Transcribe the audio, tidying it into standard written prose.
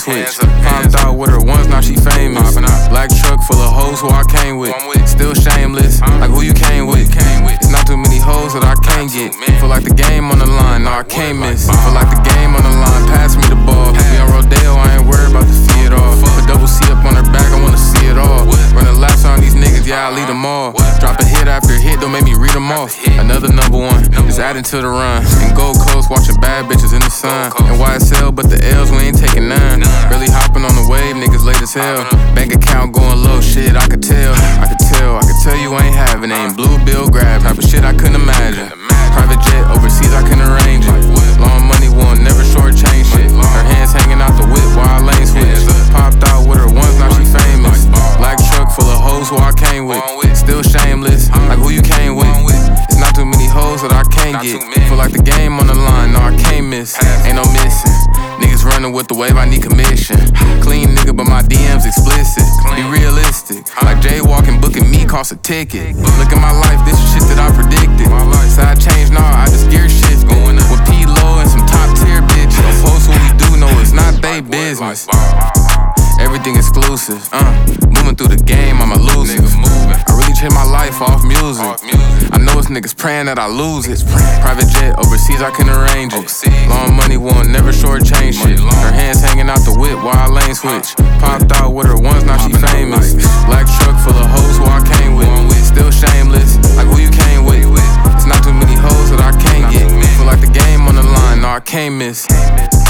switch. Popped out with her once, now she famous. Black truck full of hoes who I came with. Still shameless, like who you came with. It's not too many hoes that I can't get. Feel like the game on the line, no I can't miss. Feel like the game on the line, pass me the ball. We on Rodeo, I ain't worried about the fee at all. Put double C up on her back, I wanna see it all. Running laps on these niggas, yeah I lead them all. Drop a hit after hit, don't make me read them off. Another #1, just adding to the run. In Gold Coast, watching bad bitches in the sun. And YSL, but the L's, we ain't taking none. Really hopping on the wave, niggas late as hell. Bank account going low, shit, I could tell. I could tell you ain't having. Ain't blue bill grab, type of shit I couldn't imagine. Private jet overseas, I couldn't arrange it. Long money won't never shortchange shit. Her hands hanging out the whip while I lane switch. Popped out with her once, now she famous. Black truck full of hoes who I came with. Still shameless, like who you came with. It's not too many hoes that I can't get. Feel like the game on the line, no I can't miss. Ain't no missing. Niggas running with the wave, I need commission. Clean nigga, but my DM's explicit. Be realistic, like jaywalking, booking me cost a ticket. Look at my life, this is shit that I predicted. Side change, nah, I just gear shift. Going up with P-Low and some top tier bitches. Don't post what we do, no, it's not they business. Everything exclusive, moving through the game, I'm elusive. I really changed my life off music. I know it's niggas praying that I lose it. Private jet overseas, I can arrange it. Long money won't never shortchange shit. Her hands hanging out the whip while I lane switch. Popped out with her once, now she famous. Black truck full of hoes who I came with. Still shameless, like who you came with. It's not too many hoes that I can't get. Feel like the game on the line, no I can't miss.